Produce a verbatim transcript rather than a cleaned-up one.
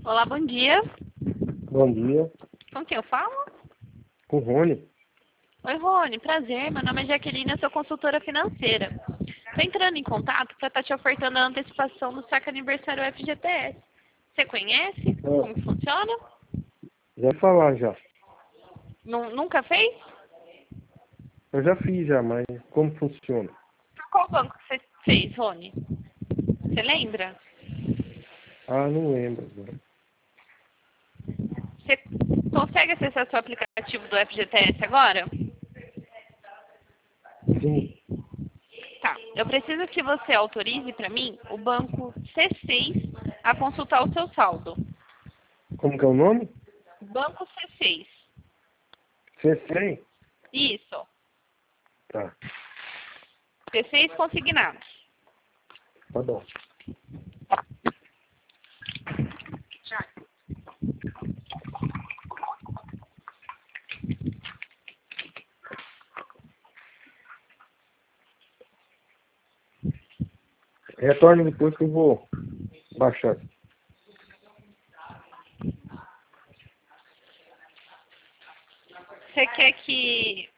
Olá, bom dia. Bom dia. Com quem eu falo? Com o Rony. Oi, Rony. Prazer. Meu nome é Jaqueline, eu sou consultora financeira. Estou entrando em contato para estar te ofertando a antecipação do saque aniversário F G T S. Você conhece? Ah, Como que funciona? já ia falar já. Nu- Nunca fez? Eu já fiz já, mas como funciona? Por qual banco que você fez, Rony? Você lembra? Ah, não lembro agora. Você consegue acessar seu aplicativo do F G T S agora? Sim. Tá. Eu preciso que você autorize para mim o banco C seis a consultar o seu saldo. Como que é o nome? Banco C seis. C cem? Isso. Tá, C seis consignados. tá bom. Retorne depois que eu vou baixar. Você quer que